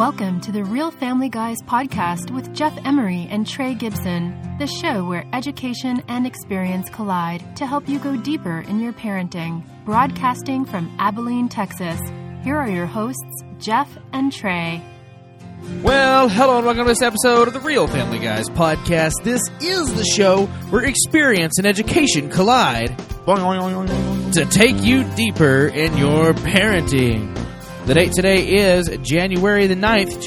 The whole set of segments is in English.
Welcome to the Real Family Guys podcast with Jeff Emery and Trey Gibson, the show where education and experience collide to help you go deeper in your parenting. Broadcasting from Abilene, Texas, here are your hosts, Jeff and Trey. Well, hello and welcome to this episode of the Real Family Guys podcast. This is the show where experience and education collide to take you deeper in your parenting. The date today is January the 9th,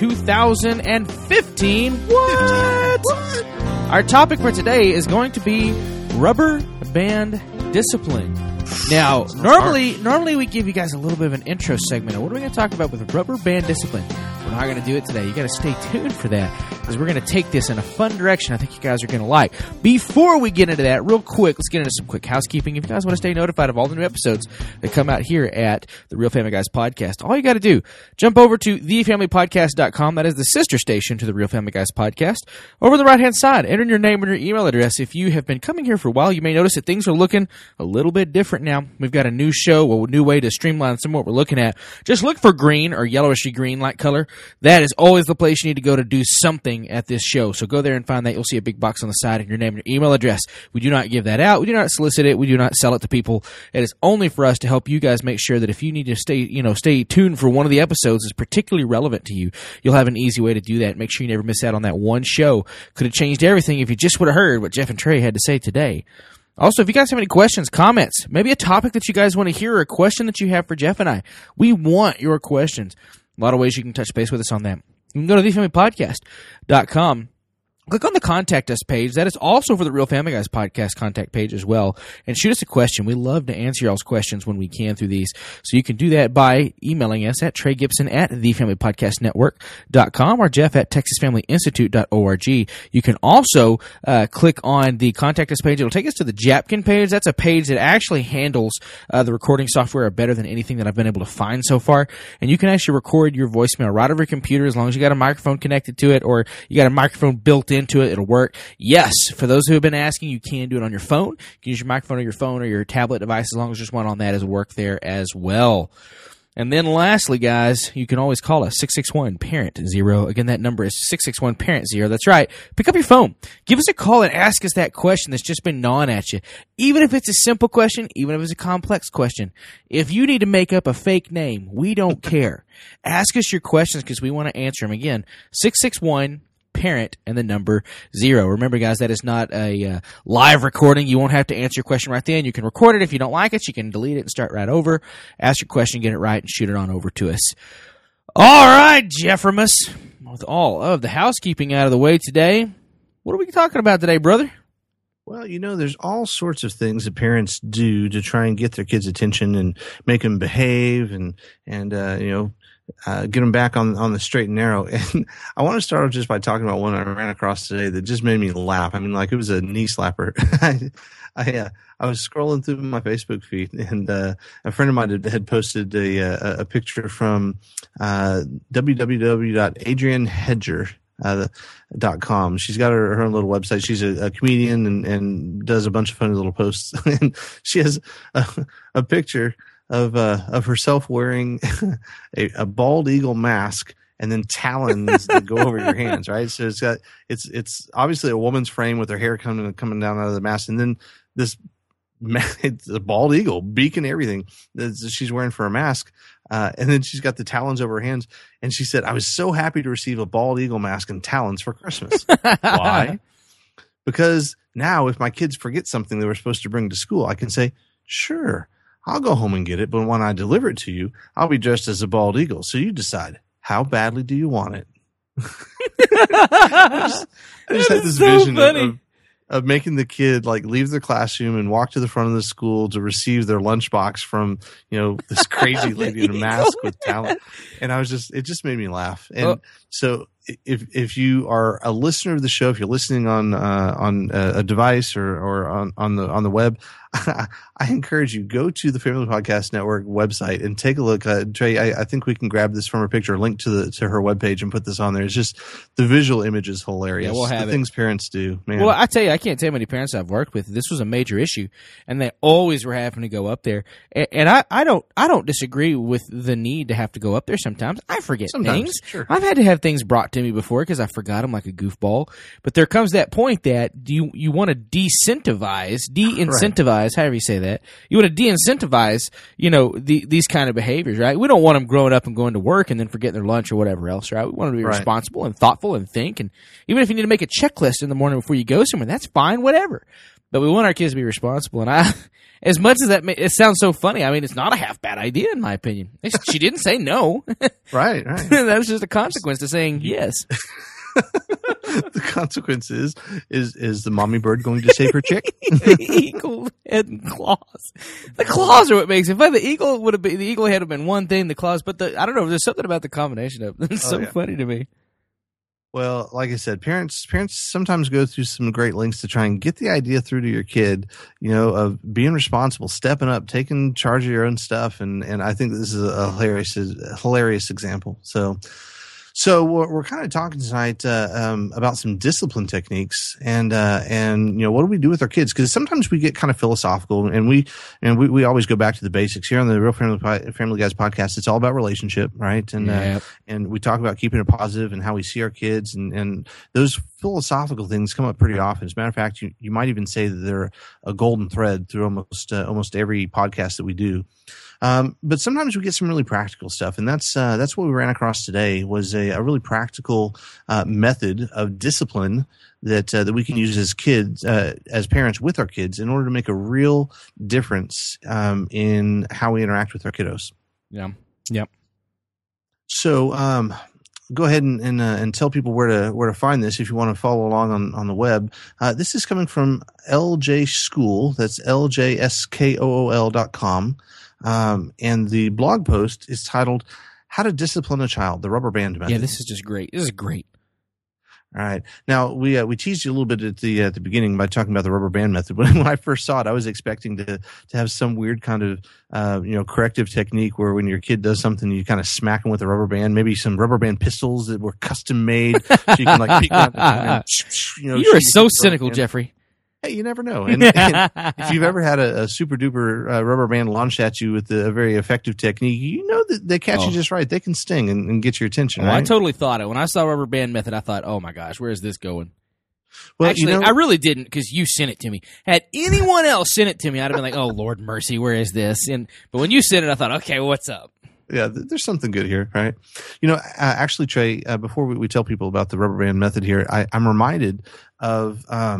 2015. What? Our topic for today is going to be rubber band discipline. Now, normally we give you guys a little bit of an intro segment. What are we going to talk about with rubber band discipline? We're not going to do it today. You got to stay tuned for that because we're going to take this in a fun direction I think you guys are going to like. Before we get into that, real quick, let's get into some quick housekeeping. If you guys want to stay notified of all the new episodes that come out here at the Real Family Guys podcast, all you got to do, jump over to thefamilypodcast.com. That is the sister station to the Real Family Guys podcast. Over on the right-hand side, enter in your name and your email address. If you have been coming here for a while, you may notice that things are looking a little bit different now. We've got a new show, a new way to streamline some of what we're looking at. Just look for green or yellowishy green like color. That is always the place you need to go to do something at this show. So go there and find that. You'll see a big box on the side and your name and your email address. We do not give that out. We do not solicit it. We do not sell it to people. It is only for us to help you guys make sure that if you need to stay tuned for one of the episodes that's particularly relevant to you, you'll have an easy way to do that. Make sure you never miss out on that one show. Could have changed everything if you just would have heard what Jeff and Trey had to say today. Also, if you guys have any questions, comments, maybe a topic that you guys want to hear or a question that you have for Jeff and I, we want your questions. A lot of ways you can touch base with us on that. You can go to thefamilypodcast.com. Click on the Contact Us page. That is also for the Real Family Guys podcast contact page as well. And shoot us a question. We love to answer y'all's questions when we can through these. So you can do that by emailing us at TreyGibson@thefamilypodcastnetwork.com or Jeff at TexasFamilyInstitute.org. You can also click on the Contact Us page. It'll take us to the Japkin page. That's a page that actually handles the recording software better than anything that I've been able to find so far. And you can actually record your voicemail right over your computer as long as you got a microphone connected to it or you got a microphone built into it, it'll work. Yes, for those who have been asking, you can do it on your phone. You can use your microphone or your phone or your tablet device as long as there's one on that as work there as well. And then lastly, guys, you can always call us 661-PARENT-0. Again, that number is 661-PARENT-0. That's right. Pick up your phone. Give us a call and ask us that question that's just been gnawing at you. Even if it's a simple question, even if it's a complex question. If you need to make up a fake name, we don't care. Ask us your questions because we want to answer them. Again, 661-PARENT and the number 0. Remember, guys, that is not a live recording. You won't have to answer your question right then. You can record it. If you don't like it, you can delete it and start right over. Ask your question, get it right, and shoot it on over to us. All right, Jeffermus. With all of the housekeeping out of the way today, what are we talking about today, brother? Well, there's all sorts of things that parents do to try and get their kids' attention and make them behave and get them back on the straight and narrow. And I want to start off just by talking about one I ran across today that just made me laugh. I mean, like it was a knee slapper. I was scrolling through my Facebook feed and a friend of mine had posted a picture from www.adrianhedger.com. She's got her own little website. She's a comedian and does a bunch of funny little posts. And she has a picture of herself wearing a bald eagle mask and then talons that go over your hands, right? So it's obviously a woman's frame with her hair coming down out of the mask, and then it's a bald eagle, beak and everything that she's wearing for a mask, and then she's got the talons over her hands. And she said, "I was so happy to receive a bald eagle mask and talons for Christmas." Why? Because now if my kids forget something they were supposed to bring to school, I can say, "Sure, I'll go home and get it, but when I deliver it to you, I'll be dressed as a bald eagle. So you decide, how badly do you want it?" I just had this vision of making the kid like leave their classroom and walk to the front of the school to receive their lunchbox from, this crazy lady in a mask with talent. And it just made me laugh. And so if you are a listener of the show, if you're listening on a device or on the web, I encourage you, go to the Family Podcast Network website and take a look. Trey, I think we can grab this from her picture, link to her webpage, and put this on there. It's just the visual image is hilarious. Yeah, we'll have the things parents do, man. Well, I tell you, I can't tell you how many parents I've worked with. This was a major issue, and they always were having to go up there. And I don't disagree with the need to have to go up there. Sometimes I forget things. Sure. I've had to have things brought to me before because I forgot them like a goofball. But there comes that point that you want to de-incentivize, however you say that. You want to de-incentivize, these kind of behaviors, right? We don't want them growing up and going to work and then forgetting their lunch or whatever else, right? We want them to be responsible and thoughtful and think. And even if you need to make a checklist in the morning before you go somewhere, that's fine, whatever. But we want our kids to be responsible. And as much as it sounds so funny, I mean, it's not a half bad idea in my opinion. She didn't say no. Right. That was just a consequence to saying yes. The consequence is the mommy bird going to save her chick? The eagle head and claws. The claws are what makes it fun. The eagle head would have been one thing, the claws, but I don't know, there's something about the combination of them. It's funny to me. Well, like I said, parents sometimes go through some great lengths to try and get the idea through to your kid, of being responsible, stepping up, taking charge of your own stuff. And I think this is a hilarious example. So we're kind of talking tonight about some discipline techniques and what do we do with our kids? Because sometimes we get kind of philosophical and we always go back to the basics here on the Real Family Guys podcast. It's all about relationship, right? And we talk about keeping it positive and how we see our kids and those philosophical things come up pretty often. As a matter of fact, you might even say that they're a golden thread through almost every podcast that we do. But sometimes we get some really practical stuff, and that's what we ran across today was a really practical method of discipline that we can use as kids, as parents with our kids, in order to make a real difference in how we interact with our kiddos. Yeah. Yep. So go ahead and tell people where to find this if you want to follow along on the web. This is coming from LJ School. That's LJSKOOL.com. And the blog post is titled "How to Discipline a Child: The Rubber Band Method." Yeah, this is just great. This is great. All right. Now we teased you a little bit at the beginning by talking about the rubber band method. When I first saw it, I was expecting to have some weird kind of corrective technique where when your kid does something, you kind of smack them with a rubber band. Maybe some rubber band pistols that were custom made, so you can like pick them up and you are so cynical, Jeffrey. Hey, you never know. And if you've ever had a super duper rubber band launched at you with a very effective technique, you know that they catch you just right. They can sting and get your attention. Right? I totally thought it. When I saw rubber band method, I thought, oh my gosh, where is this going? Well, actually, I really didn't because you sent it to me. Had anyone else sent it to me, I'd have been like, oh, Lord mercy, where is this? But when you sent it, I thought, okay, what's up? Yeah, there's something good here, right? Actually, Trey, before we tell people about the rubber band method here, I'm reminded of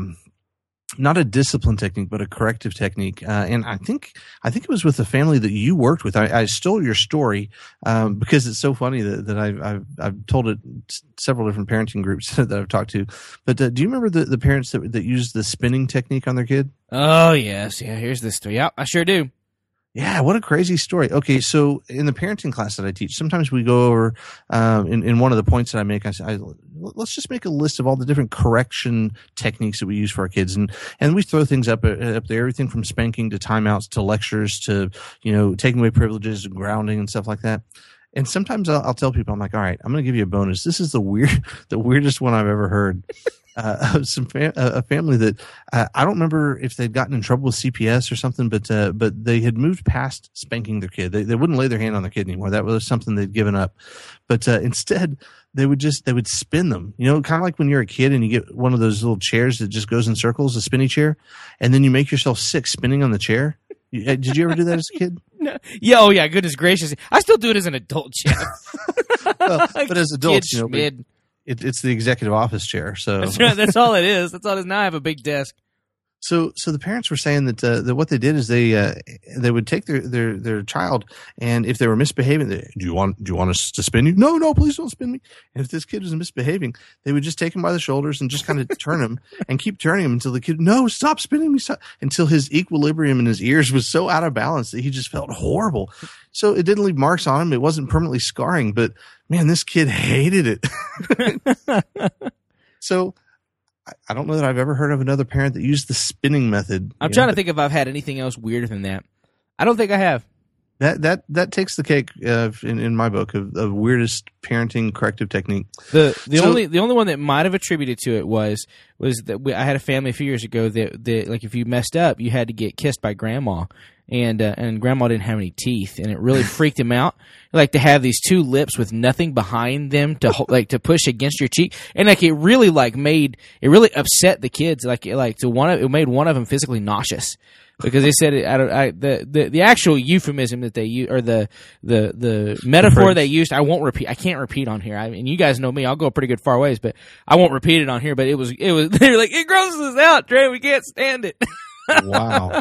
not a discipline technique, but a corrective technique. And I think it was with the family that you worked with. I stole your story because it's so funny that I've told it several different parenting groups that I've talked to. But do you remember the parents that used the spinning technique on their kid? Oh, yes. Yeah, here's this story. Yeah, I sure do. Yeah, what a crazy story. Okay, so in the parenting class that I teach, sometimes we go over in one of the points that I make, I say, let's just make a list of all the different correction techniques that we use for our kids, and we throw things up there, everything from spanking to timeouts to lectures to taking away privileges and grounding and stuff like that. And sometimes I'll tell people, I'm like, all right, I'm going to give you a bonus. This is the weirdest one I've ever heard. A family that I don't remember if they'd gotten in trouble with CPS or something, but they had moved past spanking their kid. They wouldn't lay their hand on their kid anymore. That was something they'd given up. But instead, they would spin them. Kind of like when you're a kid and you get one of those little chairs that just goes in circles, a spinny chair, and then you make yourself sick spinning on the chair. Did you ever do that as a kid? No. Yeah, oh yeah, goodness gracious. I still do it as an adult, Jeff. Well, but as adults, it's the executive office chair. So that's right. That's all it is. That's all it is. Now I have a big desk. So the parents were saying that what they did is they would take their child, and if they were misbehaving, do you want us to spin you? No, please don't spin me. And if this kid was misbehaving, they would just take him by the shoulders and just kind of turn him and keep turning him until the kid, no, stop spinning me, stop, until his equilibrium in his ears was so out of balance that he just felt horrible. So it didn't leave marks on him. It wasn't permanently scarring, but man, this kid hated it. So I don't know that I've ever heard of another parent that used the spinning method. I'm trying to think if I've had anything else weirder than that. I don't think I have. That takes the cake in my book of weirdest parenting corrective technique. The only one that might have attributed to it was that I had a family a few years ago that like if you messed up, you had to get kissed by grandma. And grandma didn't have any teeth, and it really freaked him out. Like to have these two lips with nothing behind them to push against your cheek, and like it really upset the kids. It made one of them physically nauseous because they said the actual euphemism that they use or the metaphor they used. I can't repeat on here. And you guys know me. I'll go a pretty good far ways, but I won't repeat it on here. But it was they were like, it grosses us out, Trey. We can't stand it. Wow.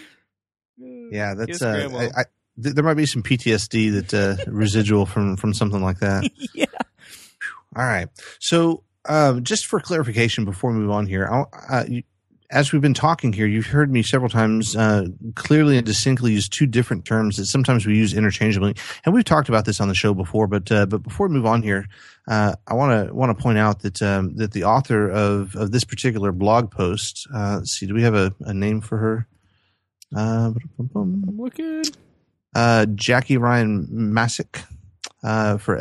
Yeah, that's there might be some PTSD that residual from something like that. Yeah. All right. So, just for clarification before we move on here, as we've been talking here, you've heard me several times clearly and distinctly use two different terms that sometimes we use interchangeably, and we've talked about this on the show before. But before we move on here, I want to point out that that the author of this particular blog post, let's see, do we have a name for her? I'm looking. Jackie Ryan Masick for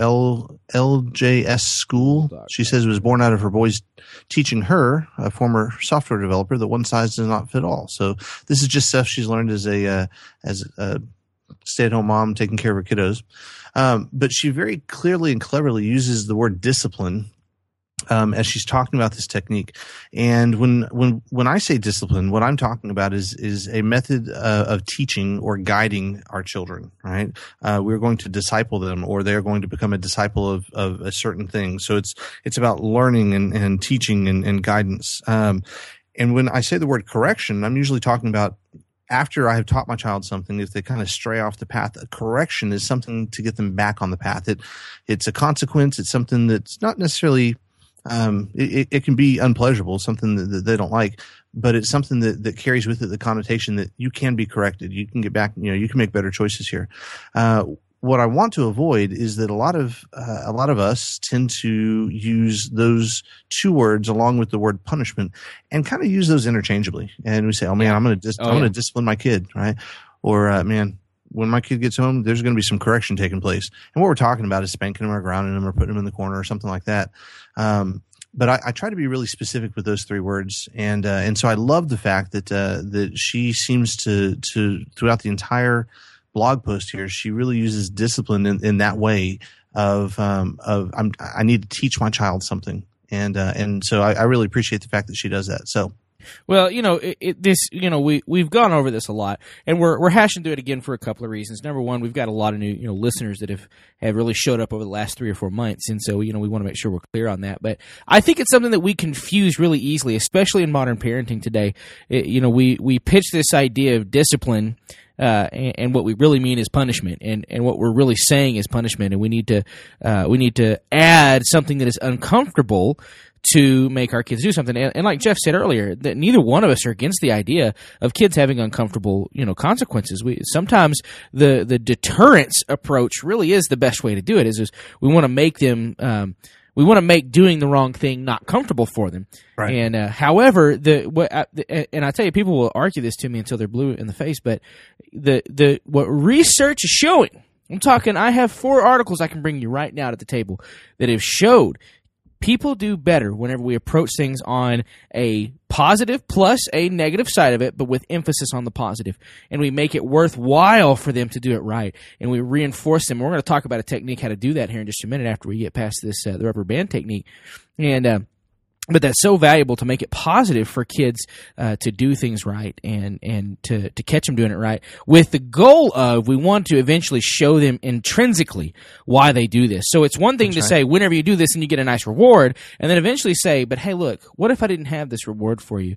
LJS School. She says it was born out of her boys teaching her, a former software developer, that one size does not fit all. So this is just stuff she's learned as a stay-at-home mom taking care of her kiddos. But she very clearly and cleverly uses the word discipline as she's talking about this technique. And when I say discipline, what I'm talking about is a method of teaching or guiding our children, right? We're going to disciple them, or they're going to become a disciple of a certain thing. So it's about learning and teaching and guidance. And when I say the word correction, I'm usually talking about after I have taught my child something, if they kind of stray off the path, a correction is something to get them back on the path. It's a consequence. It's something that's not necessarily it can be unpleasurable, something that they don't like, but it's something that carries with it the connotation that you can be corrected. You can get back, you can make better choices here. What I want to avoid is that a lot of us tend to use those two words along with the word punishment and kind of use those interchangeably. And we say, "Oh man, I'm going to discipline my kid," right? Or man, when my kid gets home, there's going to be some correction taking place. And what we're talking about is spanking him or grounding him or putting him in the corner or something like that. But I try to be really specific with those three words. And so I love the fact that she seems to throughout the entire blog post here, she really uses discipline in that way of I need to teach my child something. And so I really appreciate the fact that she does that. So. Well, we've gone over this a lot, and we're hashing through it again for a couple of reasons. Number one, we've got a lot of new listeners that have really showed up over the last 3 or 4 months, and so we want to make sure we're clear on that. But I think it's something that we confuse really easily, especially in modern parenting today. We pitch this idea of discipline. And what we really mean is punishment, and what we're really saying is punishment, and we need to add something that is uncomfortable to make our kids do something. And like Jeff said earlier, that neither one of us are against the idea of kids having uncomfortable, consequences. Sometimes the deterrence approach really is the best way to do it. Is we want to make them. We want to make doing the wrong thing not comfortable for them. Right. And however, and I tell you, people will argue this to me until they're blue in the face. But what research is showing, I'm talking. I have 4 articles I can bring you right now to the table that have showed people do better whenever we approach things on a positive plus a negative side of it, but with emphasis on the positive. And we make it worthwhile for them to do it right. And we reinforce them. We're going to talk about a technique, how to do that here in just a minute after we get past this, the rubber band technique. And, but that's so valuable to make it positive for kids to do things right and to catch them doing it right, with the goal of we want to eventually show them intrinsically why they do this. So it's one thing to say whenever you do this and you get a nice reward, and then eventually say, but hey, look, what if I didn't have this reward for you?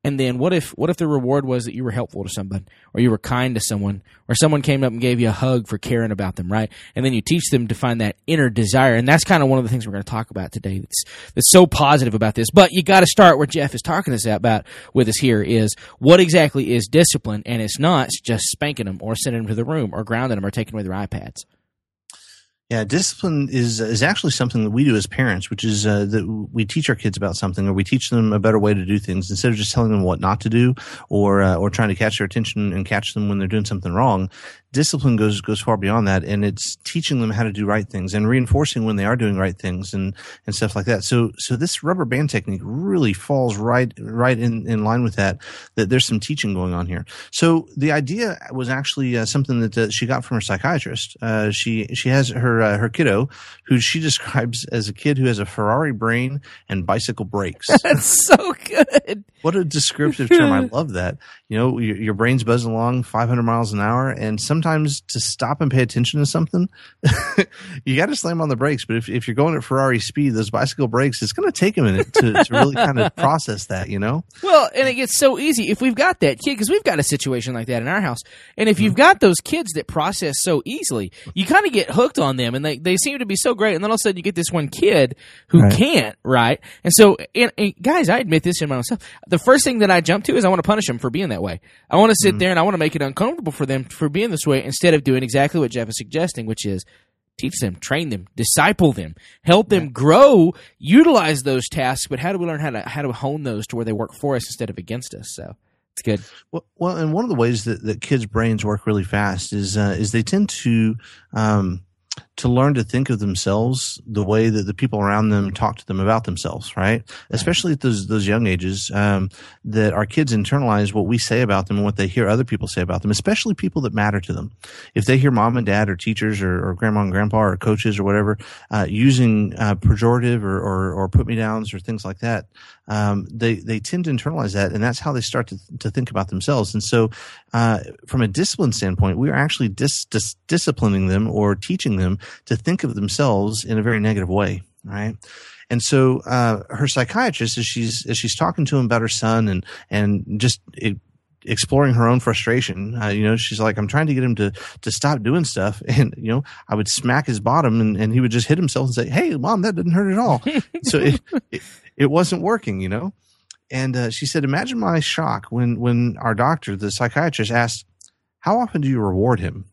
And then what if the reward was that you were helpful to someone, or you were kind to someone, or someone came up and gave you a hug for caring about them, right? And then you teach them to find that inner desire. And that's kind of one of the things we're going to talk about today that's so positive about this. But you got to start where Jeff is talking to us about with us here is what exactly is discipline, and it's not just spanking them or sending them to the room or grounding them or taking away their iPads. Yeah, discipline is actually something that we do as parents, which is that we teach our kids about something, or we teach them a better way to do things instead of just telling them what not to do, or trying to catch their attention and catch them when they're doing something wrong. Discipline goes far beyond that, and it's teaching them how to do right things and reinforcing when they are doing right things and stuff like that. So this rubber band technique really falls right in line with that there's some teaching going on here. So the idea was actually something that she got from her psychiatrist. She has her kiddo, who she describes as a kid who has a Ferrari brain and bicycle brakes. That's so good. What a descriptive term. I love that. You know, your brain's buzzing along 500 miles an hour, and sometimes to stop and pay attention to something, you got to slam on the brakes. But if you're going at Ferrari speed, those bicycle brakes, it's going to take a minute to really kind of process that, you know? Well, and it gets so easy. If we've got that kid, because we've got a situation like that in our house, and if you've got those kids that process so easily, you kind of get hooked on them, and they seem to be so great, and then all of a sudden you get this one kid who can't, right? And so, and guys, I admit this in myself. The first thing that I jump to is I want to punish them for being that way. I want to sit there and I want to make it uncomfortable for them for being this way instead of doing exactly what Jeff is suggesting, which is teach them, train them, disciple them, help them grow, utilize those tasks. But how do we learn how to hone those to where they work for us instead of against us? So it's good. Well, and one of the ways that kids' brains work really fast is they tend to learn to think of themselves the way that the people around them talk to them about themselves, right? Especially at those young ages, that our kids internalize what we say about them and what they hear other people say about them, especially people that matter to them. If they hear mom and dad or teachers or grandma and grandpa or coaches or whatever, using pejorative or put me downs or things like that, they tend to internalize that, and that's how they start to think about themselves. And so, from a discipline standpoint, we are actually disciplining them or teaching them to think of themselves in a very negative way, right? And so, her psychiatrist, as she's talking to him about her son and just exploring her own frustration, she's like, I'm trying to get him to stop doing stuff. And, I would smack his bottom and he would just hit himself and say, hey, mom, that didn't hurt at all. So it wasn't working, And she said, imagine my shock when our doctor, the psychiatrist, asked, how often do you reward him?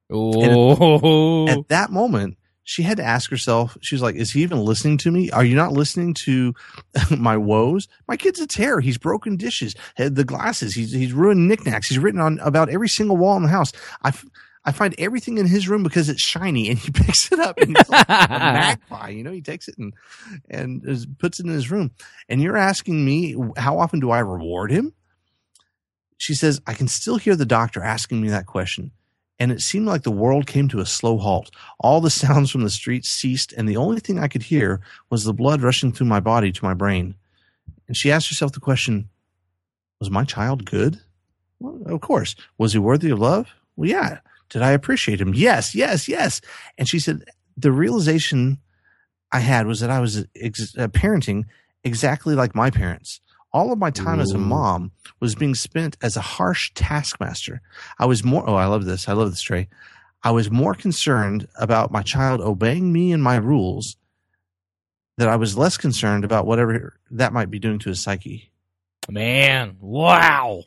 Oh. At that moment, she had to ask herself, she was like, is he even listening to me? Are you not listening to my woes? My kid's a terror. He's broken dishes, had the glasses. He's ruined knickknacks. He's written on about every single wall in the house. I find everything in his room because it's shiny, and he picks it up and he's like a magpie, he takes it and puts it in his room. And you're asking me, how often do I reward him? She says, I can still hear the doctor asking me that question. And it seemed like the world came to a slow halt. All the sounds from the street ceased, and the only thing I could hear was the blood rushing through my body to my brain. And she asked herself the question, was my child good? Well, of course. Was he worthy of love? Well, yeah. Did I appreciate him? Yes, yes, yes. And she said, the realization I had was that I was parenting exactly like my parents. All of my time as a mom was being spent as a harsh taskmaster. I was more, I love this. I love this, Trey. I was more concerned about my child obeying me and my rules that I was less concerned about whatever that might be doing to his psyche. Man, wow.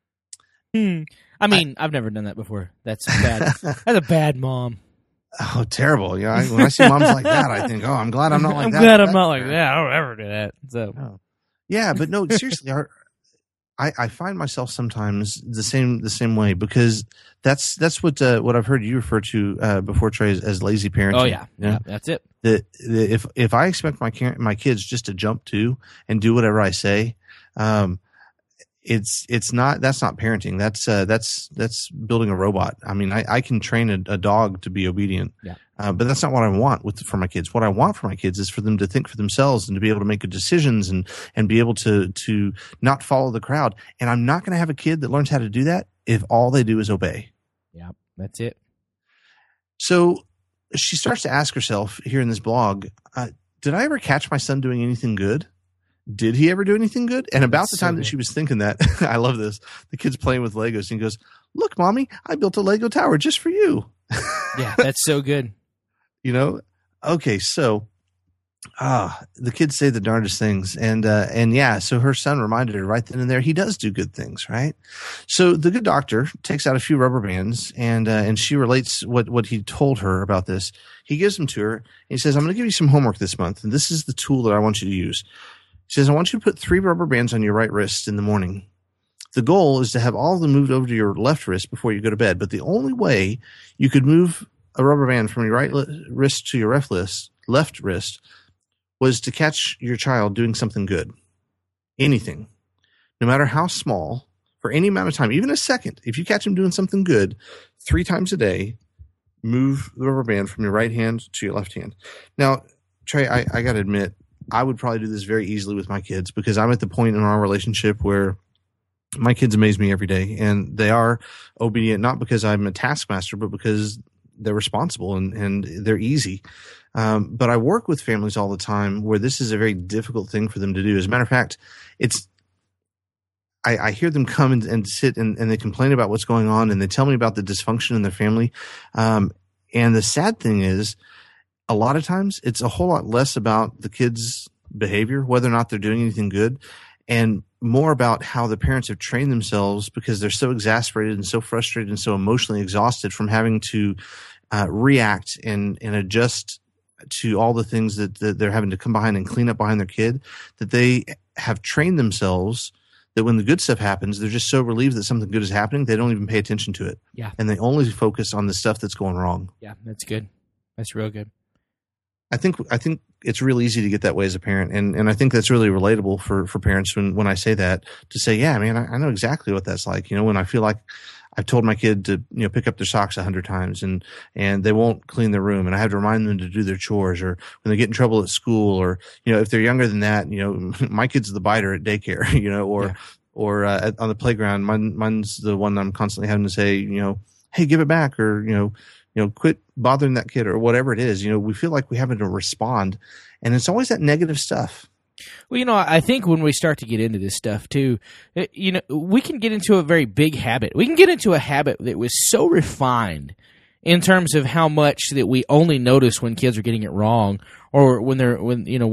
I mean, I've never done that before. That's bad. That's a bad mom. Oh, terrible. When I see moms like that, I think, I'm glad I'm not like that. I'm glad I'm not like that. I don't ever do that. So. Oh. Yeah, but no, seriously, I find myself sometimes the same way, because that's what I've heard you refer to before, Trey, as lazy parenting. Oh yeah, yeah, that's it. That if I expect my kids just to jump to and do whatever I say, that's not parenting. That's building a robot. I mean, I can train a dog to be obedient. Yeah. But that's not what I want for my kids. What I want for my kids is for them to think for themselves and to be able to make good decisions and be able to not follow the crowd. And I'm not going to have a kid that learns how to do that if all they do is obey. Yeah, that's it. So she starts to ask herself here in this blog, did I ever catch my son doing anything good? did he ever do anything good? And about That's the time so that good. she was thinking that, I love this. The kid's playing with Legos and he goes, look, Mommy, I built a Lego tower just for you. Yeah, that's so good. You know? Okay, so the kids say the darndest things. And yeah, so her son reminded her right then and there, he does do good things, right? So the good doctor takes out a few rubber bands and she relates what he told her about this. He gives them to her and he says, I'm going to give you some homework this month. And this is the tool that I want you to use. He says, I want you to put 3 rubber bands on your right wrist in the morning. The goal is to have all of them moved over to your left wrist before you go to bed. But the only way you could move a rubber band from your right wrist to your left wrist was to catch your child doing something good. Anything. No matter how small, for any amount of time, even a second, if you catch him doing something good 3 times a day, move the rubber band from your right hand to your left hand. Now, Trey, I got to admit, I would probably do this very easily with my kids because I'm at the point in our relationship where my kids amaze me every day, and they are obedient, not because I'm a taskmaster, but because they're responsible and they're easy. But I work with families all the time where this is a very difficult thing for them to do. As a matter of fact, I hear them come and sit and they complain about what's going on and they tell me about the dysfunction in their family. And the sad thing is, a lot of times it's a whole lot less about the kids' behavior, whether or not they're doing anything good, and more about how the parents have trained themselves because they're so exasperated and so frustrated and so emotionally exhausted from having to react and adjust to all the things that they're having to come behind and clean up behind their kid, that they have trained themselves that when the good stuff happens, they're just so relieved that something good is happening, they don't even pay attention to it. Yeah. And they only focus on the stuff that's going wrong. Yeah, that's good. That's real good. I think it's real easy to get that way as a parent, and I think that's really relatable for parents when I say that, to say, yeah, man, I know exactly what that's like. You know, when I feel like I've told my kid to, you know, pick up their socks 100 times and they won't clean their room, and I have to remind them to do their chores, or when they get in trouble at school, or, you know, if they're younger than that, you know, my kid's the biter at daycare, you know, or on the playground, mine's the one I'm constantly having to say, you know, hey, give it back, or, you know, quit bothering that kid, or whatever it is. You know, we feel like we have to respond, and it's always that negative stuff. Well, you know, I think when we start to get into this stuff too, you know, we can get into a very big habit. We can get into a habit that was so refined in terms of how much that we only notice when kids are getting it wrong, or when they're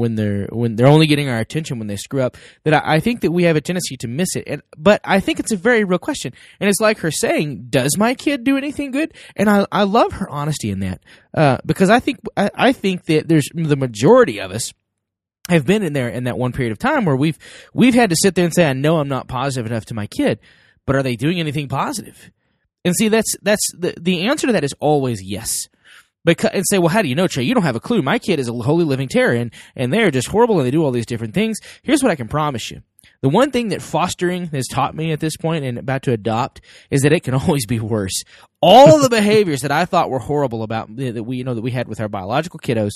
only getting our attention when they screw up, that I think that we have a tendency to miss it. But I think it's a very real question. And it's like her saying, does my kid do anything good? And I love her honesty in that, because I think that there's the majority of us have been in there in that one period of time where we've had to sit there and say, I know I'm not positive enough to my kid, but are they doing anything positive? And see, that's the answer to that is always yes. And say, well, how do you know, Trey? You don't have a clue. My kid is a holy living terror, and they're just horrible, and they do all these different things. Here's what I can promise you. The one thing that fostering has taught me at this point and about to adopt is that it can always be worse. All of the behaviors that I thought were horrible about that we had with our biological kiddos,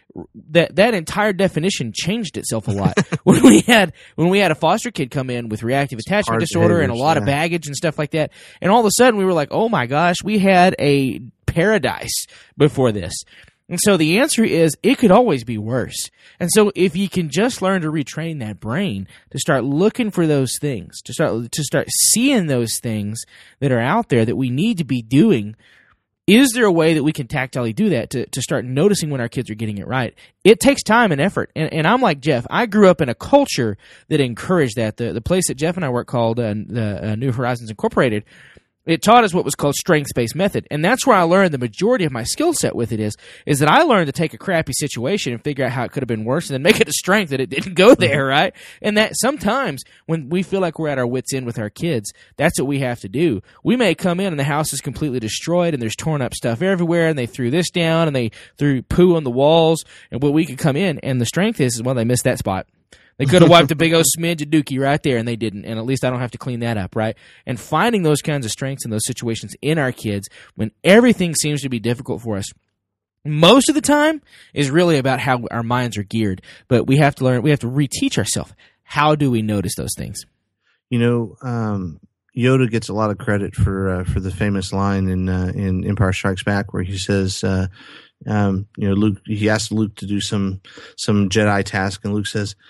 that entire definition changed itself a lot when we had a foster kid come in with reactive attachment disorder and a lot of baggage and stuff like that, and all of a sudden we were like, oh my gosh, we had a paradise before this. And so the answer is, it could always be worse. And so if you can just learn to retrain that brain to start looking for those things, to start seeing those things that are out there that we need to be doing, is there a way that we can tactilely do that to start noticing when our kids are getting it right? It takes time and effort. And I'm like Jeff. I grew up in a culture that encouraged that. The place that Jeff and I work called the New Horizons Incorporated, it taught us what was called strengths-based method. And that's where I learned the majority of my skill set with it is that I learned to take a crappy situation and figure out how it could have been worse and then make it a strength that it didn't go there, right? And that sometimes when we feel like we're at our wits' end with our kids, that's what we have to do. We may come in and the house is completely destroyed and there's torn up stuff everywhere and they threw this down and they threw poo on the walls, and we could come in and the strength is, well, they missed that spot. They could have wiped a big old smidge of dookie right there, and they didn't. And at least I don't have to clean that up, right? And finding those kinds of strengths in those situations in our kids when everything seems to be difficult for us, most of the time is really about how our minds are geared. But we have to learn, we have to reteach ourselves. How do we notice those things? You know, Yoda gets a lot of credit for the famous line in Empire Strikes Back where he says, you know, Luke, he asked Luke to do some Jedi task, and Luke says,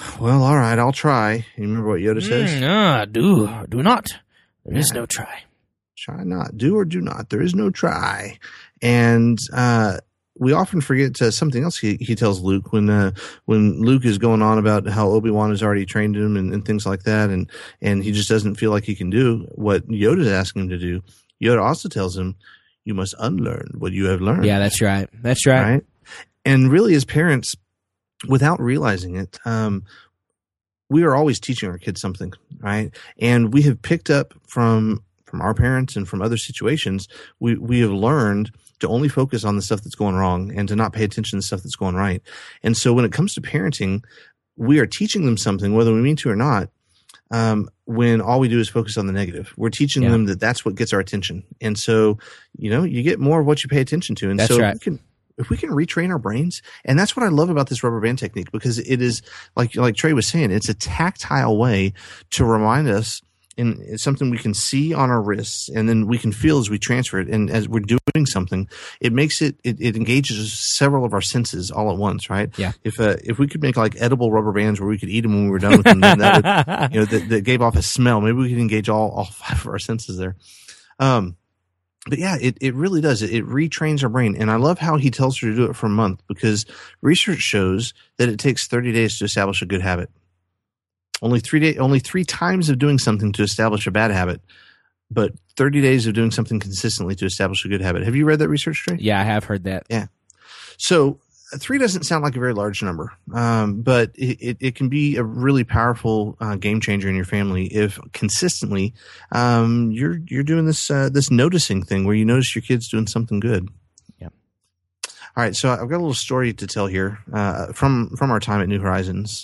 Well, all right, I'll try. You remember what Yoda says? Do not. There is no try. Try not. Do or do not. There is no try. And we often forget something else he tells Luke when Luke is going on about how Obi-Wan has already trained him and things like that, and he just doesn't feel like he can do what Yoda's asking him to do. Yoda also tells him, you must unlearn what you have learned. Yeah, that's right. That's right. And really, as parents, without realizing it, we are always teaching our kids something, right? And we have picked up from our parents and from other situations, we have learned to only focus on the stuff that's going wrong and to not pay attention to the stuff that's going right. And so when it comes to parenting, we are teaching them something, whether we mean to or not, when all we do is focus on the negative. We're teaching them that that's what gets our attention. And so, you get more of what you pay attention to. And that's so right. if we can retrain our brains, and that's what I love about this rubber band technique, because it is, like Trey was saying, it's a tactile way to remind us, and it's something we can see on our wrists, and then we can feel as we transfer it. And as we're doing something, it makes it engages several of our senses all at once, right? Yeah. If we could make like edible rubber bands where we could eat them when we were done with them, then that would, that gave off a smell. Maybe we could engage all 5 of our senses there. But yeah, it really does. It retrains our brain. And I love how he tells her to do it for a month, because research shows that it takes 30 days to establish a good habit. Only 3 times of doing something to establish a bad habit, but 30 days of doing something consistently to establish a good habit. Have you read that research, Trey? Yeah, I have heard that. Yeah. So 3 doesn't sound like a very large number, but it can be a really powerful game changer in your family if consistently you're doing this noticing thing where you notice your kid's doing something good. Yeah. All right, so I've got a little story to tell here from our time at New Horizons.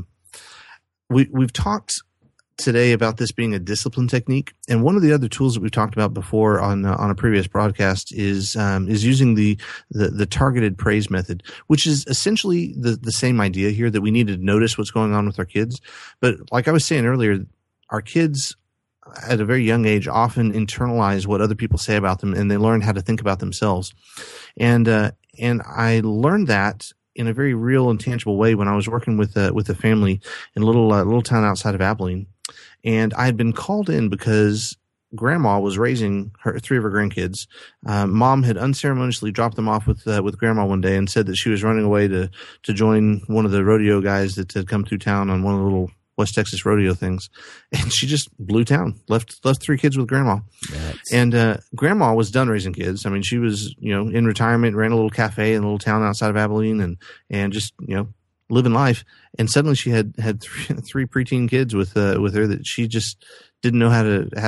We've talked today about this being a discipline technique, and one of the other tools that we've talked about before on a previous broadcast is using the targeted praise method, which is essentially the same idea here, that we need to notice what's going on with our kids. But like I was saying earlier, our kids at a very young age often internalize what other people say about them, and they learn how to think about themselves. And I learned that in a very real and tangible way when I was working with a family in a little town outside of Abilene. And I had been called in because Grandma was raising 3 of her grandkids. Mom had unceremoniously dropped them off with Grandma one day and said that she was running away to join one of the rodeo guys that had come through town on one of the little West Texas rodeo things. And she just blew town, left 3 kids with Grandma. Nice. And Grandma was done raising kids. I mean, she was, in retirement, ran a little cafe in a little town outside of Abilene and just, living life. And suddenly she had 3 preteen kids with her that she just didn't know how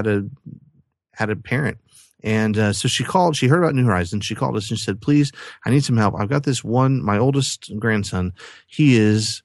to parent. And so she called. She heard about New Horizons. She called us and she said, "Please, I need some help. I've got this my oldest grandson. He is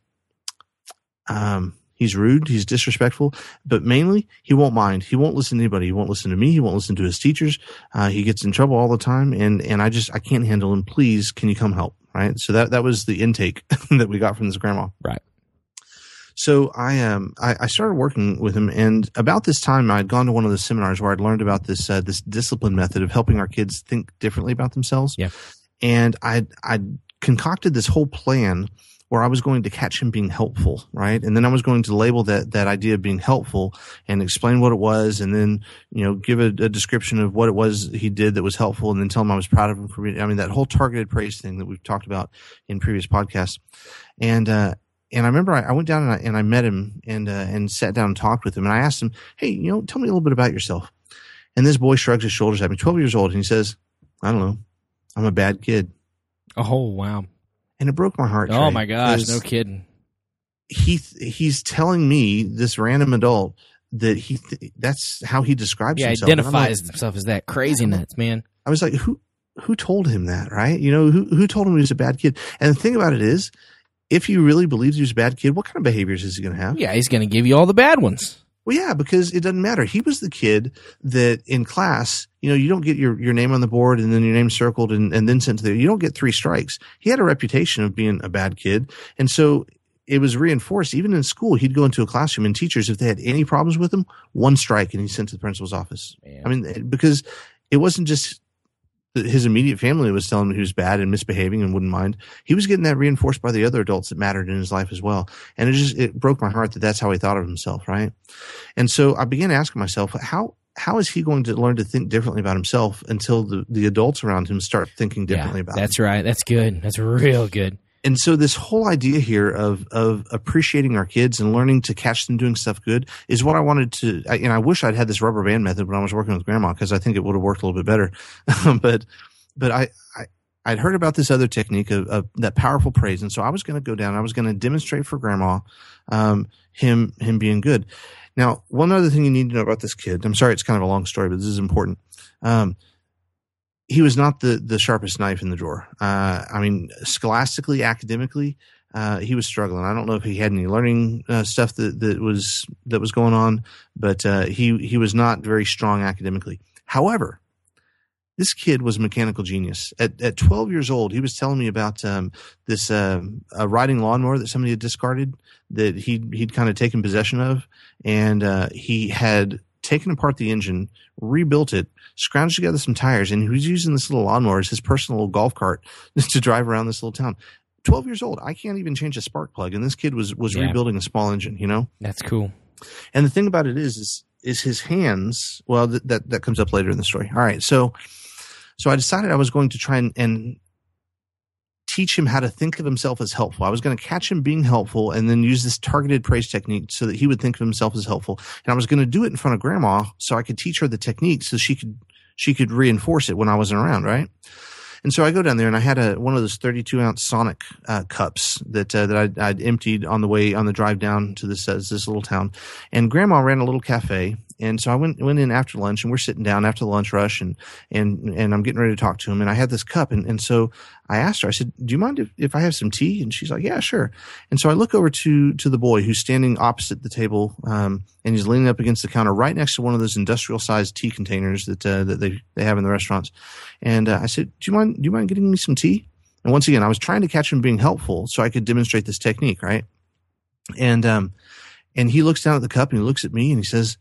he's rude. He's disrespectful, but mainly he won't mind. He won't listen to anybody. He won't listen to me. He won't listen to his teachers. He gets in trouble all the time. And I can't handle him. Please, can you come help?" Right. So that was the intake that we got from this grandma. Right. So I started working with him, and about this time I'd gone to one of the seminars where I'd learned about this discipline method of helping our kids think differently about themselves. Yeah. And I'd concocted this whole plan where I was going to catch him being helpful, right? And then I was going to label that idea of being helpful and explain what it was, and then, give a description of what it was he did that was helpful, and then tell him I was proud of him for being, that whole targeted praise thing that we've talked about in previous podcasts. And I remember I went down and I met him and sat down and talked with him, and I asked him, "Hey, tell me a little bit about yourself." And this boy shrugs his shoulders at me, 12 years old, and he says, "I don't know. I'm a bad kid." Oh, wow. And it broke my heart. Oh, my gosh. No kidding. He's telling me, this random adult, that that's how he describes himself. Yeah, identifies himself as that. Crazy nuts, man. I was like, who told him that, right? Who told him he was a bad kid? And the thing about it is, if he really believes he was a bad kid, what kind of behaviors is he going to have? Yeah, he's going to give you all the bad ones. Well, yeah, because it doesn't matter. He was the kid that in class, you don't get your name on the board and then your name circled and then sent to you don't get 3 strikes. He had a reputation of being a bad kid. And so it was reinforced. Even in school, he'd go into a classroom and teachers, if they had any problems with him, 1 strike and he's sent to the principal's office. Man. I mean, because it wasn't just his immediate family was telling him he was bad and misbehaving and wouldn't mind, he was getting that reinforced by the other adults that mattered in his life as well. And it broke my heart that that's how he thought of himself, right? And so I began asking myself, how is he going to learn to think differently about himself until the adults around him start thinking differently about him? That's right. That's good. That's real good. And so this whole idea here of appreciating our kids and learning to catch them doing stuff good is what I wanted to, and I wish I'd had this rubber band method when I was working with Grandma, because I think it would have worked a little bit better. but I'd heard about this other technique of that powerful praise. And so I was going to go down, I was going to demonstrate for Grandma, him being good. Now, one other thing you need to know about this kid, I'm sorry, it's kind of a long story, but this is important. He was not the sharpest knife in the drawer. I mean, scholastically, academically, he was struggling. I don't know if he had any learning stuff that was going on, but he was not very strong academically. However, this kid was a mechanical genius. At 12 years old, he was telling me about this a riding lawnmower that somebody had discarded that he'd kind of taken possession of, and he had taken apart the engine, rebuilt it, scrounged together some tires, and he was using this little lawnmower as his personal little golf cart to drive around this little town. 12 years old, I can't even change a spark plug, and this kid was rebuilding a small engine, you know? That's cool. And the thing about it is his hands, well, that comes up later in the story. All right, so I decided I was going to try and teach him how to think of himself as helpful. I was going to catch him being helpful and then use this targeted praise technique so that he would think of himself as helpful. And I was going to do it in front of Grandma so I could teach her the technique so she could reinforce it when I wasn't around, right? And so I go down there and I had one of those 32-ounce Sonic cups that I'd emptied on the drive down to this little town. And Grandma ran a little cafe. And so I went in after lunch, and we're sitting down after the lunch rush, and I'm getting ready to talk to him. And I had this cup, and so I asked her, I said, "Do you mind if I have some tea?" And she's like, "Yeah, sure." And so I look over to the boy who's standing opposite the table, and he's leaning up against the counter right next to one of those industrial-sized tea containers that they have in the restaurants. And I said, "Do you mind getting me some tea?" And once again, I was trying to catch him being helpful so I could demonstrate this technique, right? And he looks down at the cup and he looks at me and he says,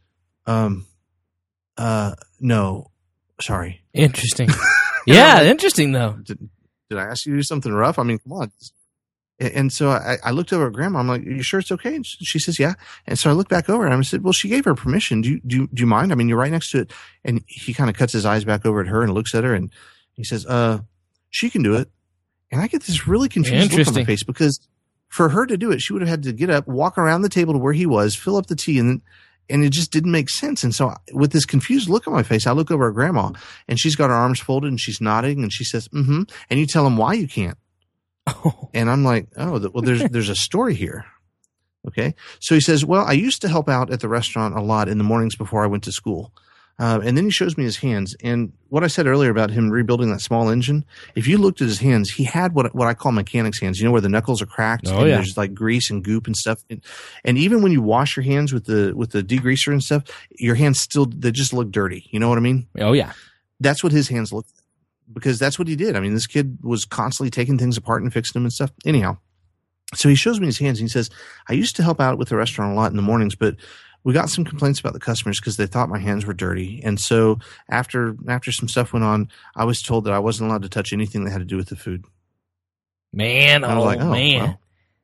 "No, sorry." Interesting. Yeah, interesting though. Did I ask you to do something rough? I mean, come on. And so I looked over at Grandma. I'm like, "Are you sure it's okay?" And she says, "Yeah." And so I looked back over and I said, "Well, she gave her permission. Do you mind? I mean, you're right next to it." And he kind of cuts his eyes back over at her and looks at her and he says, "She can do it." And I get this really confused look on my face, because for her to do it, she would have had to get up, walk around the table to where he was, fill up the tea, and it just didn't make sense. And so with this confused look on my face, I look over at Grandma and she's got her arms folded and she's nodding and she says, "Mm-hmm." And you tell him why you can't. Oh. And I'm like, "Oh, well, there's a story here." Okay. So he says, "Well, I used to help out at the restaurant a lot in the mornings before I went to school." And then he shows me his hands. And what I said earlier about him rebuilding that small engine, if you looked at his hands, he had what I call mechanics hands. You know, where the knuckles are cracked and there's like grease and goop and stuff. And even when you wash your hands with the degreaser and stuff, your hands they just look dirty. You know what I mean? Oh, yeah. That's what his hands look like, because that's what he did. I mean, this kid was constantly taking things apart and fixing them and stuff. Anyhow, so he shows me his hands and he says, "I used to help out with the restaurant a lot in the mornings, but we got some complaints about the customers because they thought my hands were dirty. And so after some stuff went on, I was told that I wasn't allowed to touch anything that had to do with the food." Man, I was like, man. Well.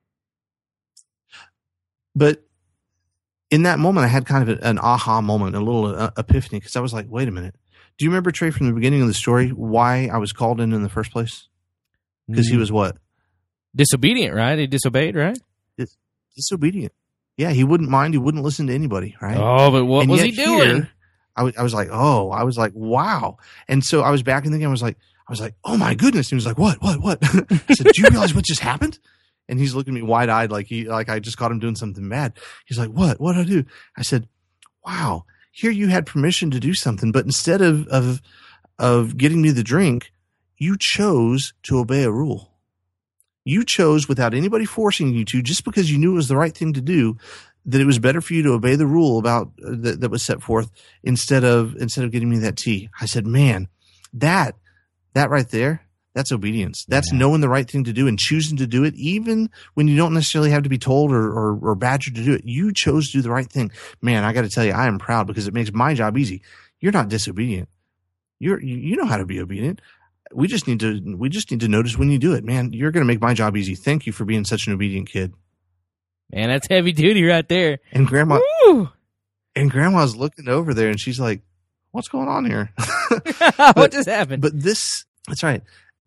But in that moment, I had kind of an aha moment, a little epiphany, because I was like, wait a minute. Do you remember, Trey, from the beginning of the story, why I was called in the first place? Because he was what? Disobedient, right? He disobeyed, right? Disobedient. Yeah, he wouldn't mind. He wouldn't listen to anybody, right? Oh, but what was he doing? I was like, wow. And so I was back in the game. I was like, oh my goodness. And he was like, what? I said, "Do you realize what just happened?" And he's looking at me wide eyed, like I just caught him doing something bad. He's like, "What? What did I do?" I said, "Wow, here you had permission to do something, but instead of getting me the drink, you chose to obey a rule. You chose, without anybody forcing you to, just because you knew it was the right thing to do, that it was better for you to obey the rule about that was set forth instead of getting me that tea." I said, "Man, that right there, that's obedience. That's knowing the right thing to do and choosing to do it, even when you don't necessarily have to be told or badgered to do it. You chose to do the right thing. Man, I got to tell you, I am proud, because it makes my job easy. You're not disobedient. You know how to be obedient. we just need to notice when you do it. Man, you're going to make my job easy. Thank you for being such an obedient kid. Man, that's heavy duty right there. And Woo! Grandma's looking over there and she's like, what's going on here? What just happened? But that's right.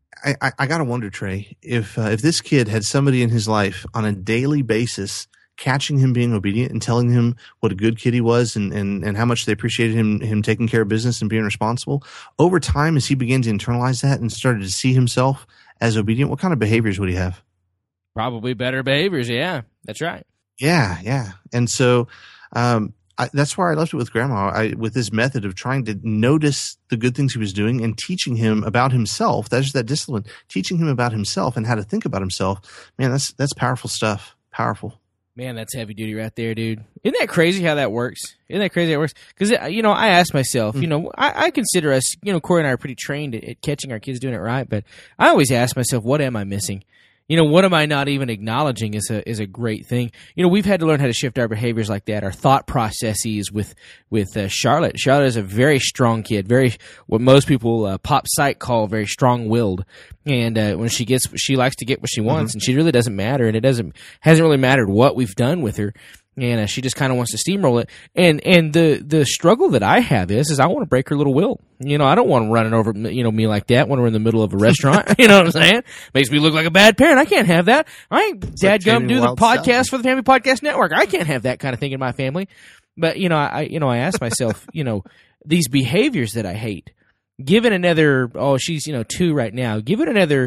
I got to wonder, Trey, if this kid had somebody in his life on a daily basis catching him being obedient and telling him what a good kid he was and how much they appreciated him taking care of business and being responsible, over time, as he began to internalize that and started to see himself as obedient, what kind of behaviors would he have? Probably better behaviors. Yeah, that's right. Yeah. And so that's where I left it with Grandma, with this method of trying to notice the good things he was doing and teaching him about himself. That's that discipline, teaching him about himself and how to think about himself. Man, that's powerful stuff. Powerful. Man, that's heavy duty right there, dude. Isn't that crazy how that works? Because, I ask myself, I consider us, Corey and I are pretty trained at catching our kids doing it right, but I always ask myself, what am I missing? What am I not even acknowledging is a great thing. We've had to learn how to shift our behaviors like that, our thought processes with Charlotte. Charlotte is a very strong kid, very what most people pop psych call very strong-willed. And when she likes to get what she wants, and she really doesn't matter, and hasn't really mattered what we've done with her. And she just kind of wants to steamroll it. And the struggle that I have is I want to break her little will. I don't want to run over, me like that when we're in the middle of a restaurant. You know what I'm saying? Makes me look like a bad parent. I can't have that. I ain't dadgum do the podcast for the Family Podcast Network. I can't have that kind of thing in my family. But, I ask myself, these behaviors that I hate, given another, she's, 2 right now, give it another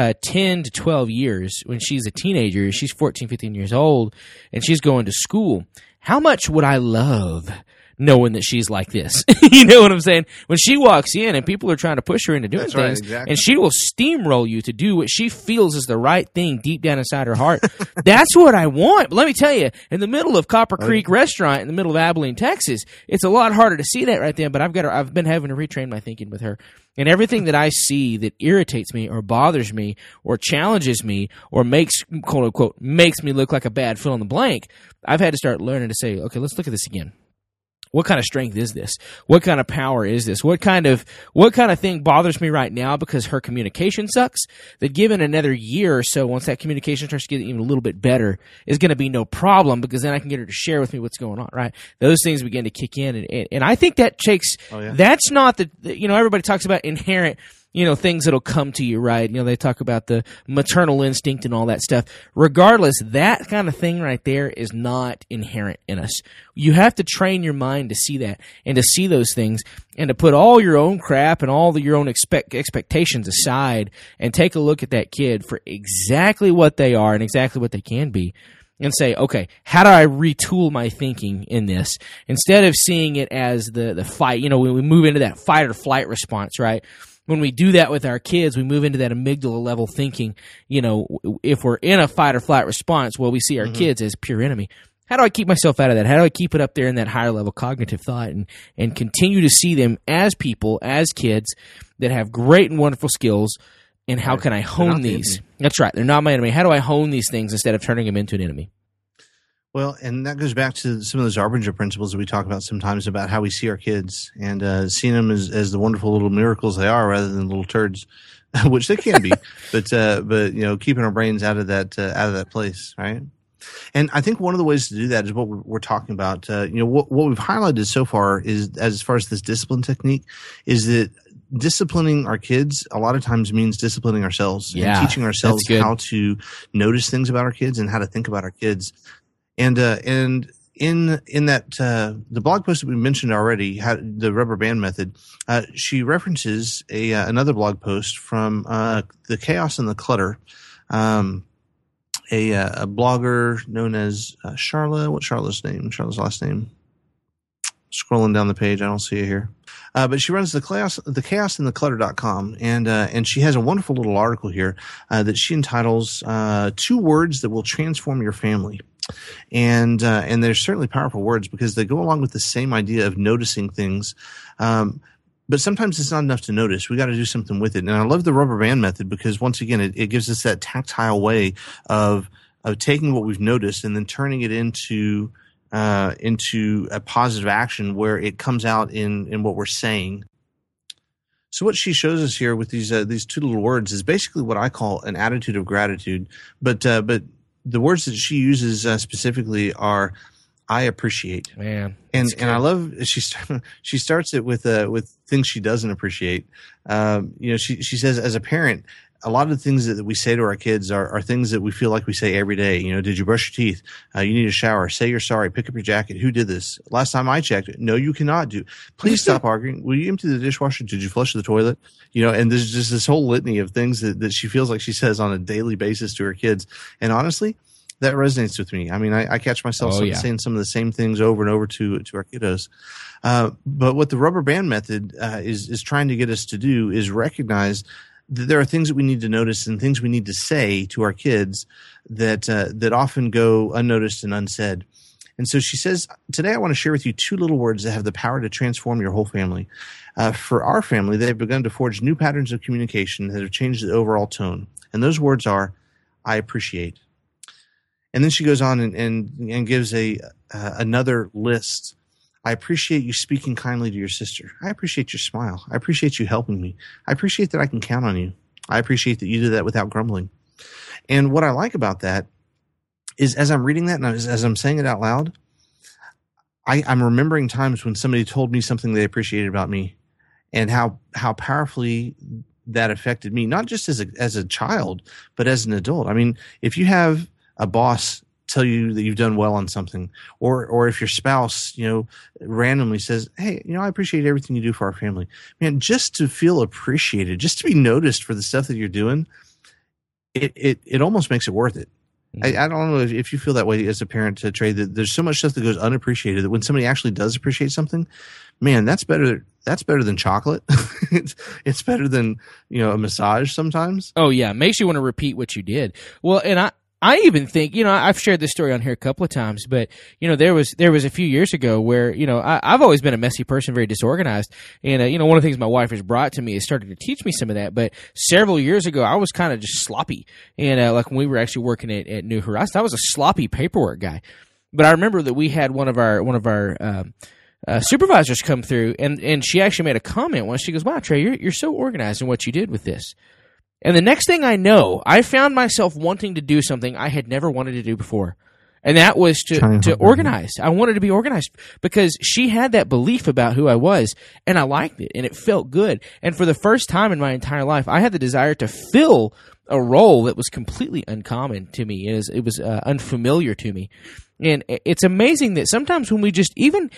10 to 12 years when she's a teenager, she's 14, 15 years old, and she's going to school, how much would I love knowing that she's like this? You know what I'm saying? When she walks in and people are trying to push her into doing things, right, exactly. And she will steamroll you to do what she feels is the right thing deep down inside her heart. That's what I want. But let me tell you, in the middle of Copper Creek Restaurant in the middle of Abilene, Texas, it's a lot harder to see that right there, but I've been having to retrain my thinking with her. And everything that I see that irritates me or bothers me or challenges me or makes, quote unquote, makes me look like a bad fill in the blank, I've had to start learning to say, okay, let's look at this again. What kind of strength is this? What kind of power is this? What kind of thing bothers me right now because her communication sucks? That given another year or so, once that communication starts to get even a little bit better, is going to be no problem because then I can get her to share with me what's going on, right? Those things begin to kick in. And I think that takes, that's not everybody talks about inherent, things that'll come to you, right? They talk about the maternal instinct and all that stuff. Regardless, that kind of thing right there is not inherent in us. You have to train your mind to see that and to see those things and to put all your own crap and all your own expectations aside and take a look at that kid for exactly what they are and exactly what they can be. And say, okay, how do I retool my thinking in this? Instead of seeing it as the fight, when we move into that fight or flight response, right? When we do that with our kids, we move into that amygdala level thinking, if we're in a fight or flight response, well, we see our kids as pure enemy. How do I keep myself out of that? How do I keep it up there in that higher level cognitive thought and continue to see them as people, as kids that have great and wonderful skills? And how can I hone these? That's right. They're not my enemy. How do I hone these things instead of turning them into an enemy? Well, and that goes back to some of those Arbinger principles that we talk about sometimes about how we see our kids and seeing them as the wonderful little miracles they are rather than little turds, which they can be. but keeping our brains out of that place, right? And I think one of the ways to do that is what we're talking about. What we've highlighted so far is as far as this discipline technique is that disciplining our kids a lot of times means disciplining ourselves and teaching ourselves how to notice things about our kids and how to think about our kids. And in that the blog post that we mentioned already, the rubber band method, she references another blog post from the Chaos and the Clutter, a blogger known as Charla. What's Charla's name? Charla's last name. Scrolling down the page, I don't see it here. But she runs the chaos and the clutter.com. And she has a wonderful little article here that she entitles 2 words that will transform your family. And they're certainly powerful words because they go along with the same idea of noticing things. But sometimes it's not enough to notice. We got to do something with it. And I love the rubber band method because once again, it gives us that tactile way of taking what we've noticed and then turning it into a positive action where it comes out in what we're saying. So what she shows us here with these two little words is basically what I call an attitude of gratitude. But the words that she uses specifically are, I appreciate. Man, and I love she starts it with things she doesn't appreciate. She says, as a parent, a lot of the things that we say to our kids are things that we feel like we say every day. Did you brush your teeth? You need a shower. Say you're sorry. Pick up your jacket. Who did this? Last time I checked, no, you cannot do. Please stop arguing. Will you empty the dishwasher? Did you flush the toilet? And there's just this whole litany of things that she feels like she says on a daily basis to her kids. And honestly, that resonates with me. I mean, I catch myself saying some of the same things over and over to our kiddos. But what the rubber band method is trying to get us to do is recognize that there are things that we need to notice and things we need to say to our kids that often go unnoticed and unsaid. And so she says, today I want to share with you two little words that have the power to transform your whole family. For our family, they've begun to forge new patterns of communication that have changed the overall tone. And those words are, I appreciate. And then she goes on and gives another list. I appreciate you speaking kindly to your sister. I appreciate your smile. I appreciate you helping me. I appreciate that I can count on you. I appreciate that you do that without grumbling. And what I like about that is, as I'm reading that and as I'm saying it out loud, I'm remembering times when somebody told me something they appreciated about me, and how powerfully that affected me, not just as a child, but as an adult. I mean, if you have a boss tell you that you've done well on something, or if your spouse, randomly says, hey, I appreciate everything you do for our family. Man, just to feel appreciated, just to be noticed for the stuff that you're doing, it almost makes it worth it. Mm-hmm. I don't know if you feel that way as a parent, Trey, that there's so much stuff that goes unappreciated that when somebody actually does appreciate something, man, that's better than chocolate. It's better than, a massage sometimes. Oh yeah. It makes you want to repeat what you did. Well, and I even think, I've shared this story on here a couple of times, but, there was a few years ago where, I've always been a messy person, very disorganized. And, one of the things my wife has brought to me is started to teach me some of that. But several years ago, I was kind of just sloppy. And, like when we were actually working at New Horizons, I was a sloppy paperwork guy. But I remember that we had one of our supervisors come through, and she actually made a comment once. She goes, wow, Trey, you're so organized in what you did with this. And the next thing I know, I found myself wanting to do something I had never wanted to do before. And that was to organize. I wanted to be organized because she had that belief about who I was, and I liked it, and it felt good. And for the first time in my entire life, I had the desire to fill a role that was completely uncommon to me. It was unfamiliar to me. And it's amazing that sometimes when we just even...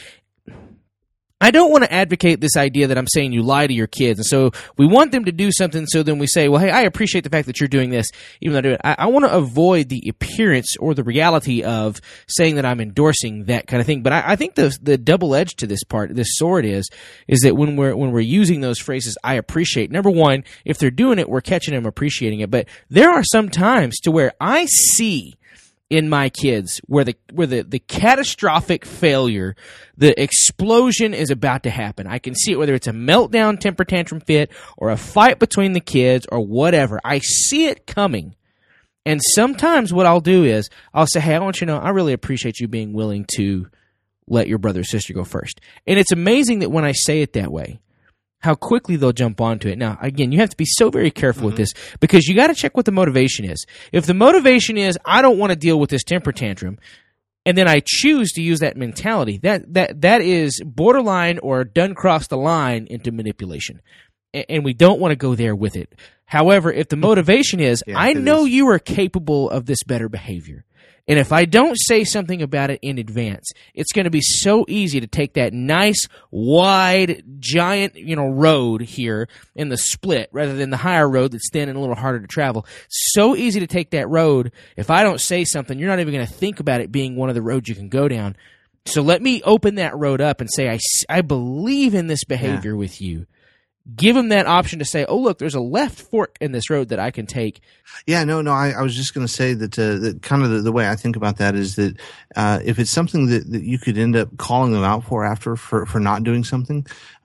I don't want to advocate this idea that I'm saying you lie to your kids. And so we want them to do something, so then we say, well, hey, I appreciate the fact that you're doing this, even though I do it. I want to avoid the appearance or the reality of saying that I'm endorsing that kind of thing. But I think the double edge to this part, this sword is that when we're using those phrases, I appreciate, number one, if they're doing it, we're catching them appreciating it. But there are some times to where I see in my kids where the catastrophic failure, the explosion is about to happen. I can see it, whether it's a meltdown, temper tantrum fit, or a fight between the kids or whatever. I see it coming. And sometimes what I'll do is I'll say, hey, I want you to know I really appreciate you being willing to let your brother or sister go first. And it's amazing that when I say it that way, how quickly they'll jump onto it. Now, again, you have to be so very careful with this because you got to check what the motivation is. If the motivation is, I don't want to deal with this temper tantrum, and then I choose to use that mentality, that is borderline or done cross the line into manipulation. And we don't want to go there with it. However, if the motivation is, I know you are capable of this better behavior, and if I don't say something about it in advance, it's going to be so easy to take that nice, wide, giant, road here in the split rather than the higher road that's thin and a little harder to travel. So easy to take that road. If I don't say something, you're not even going to think about it being one of the roads you can go down. So let me open that road up and say, I believe in this behavior with you. Give them that option to say, oh, look, there's a left fork in this road that I can take. Yeah, no, I was just going to say that kind of the way I think about that is that if it's something that you could end up calling them out for after for not doing something,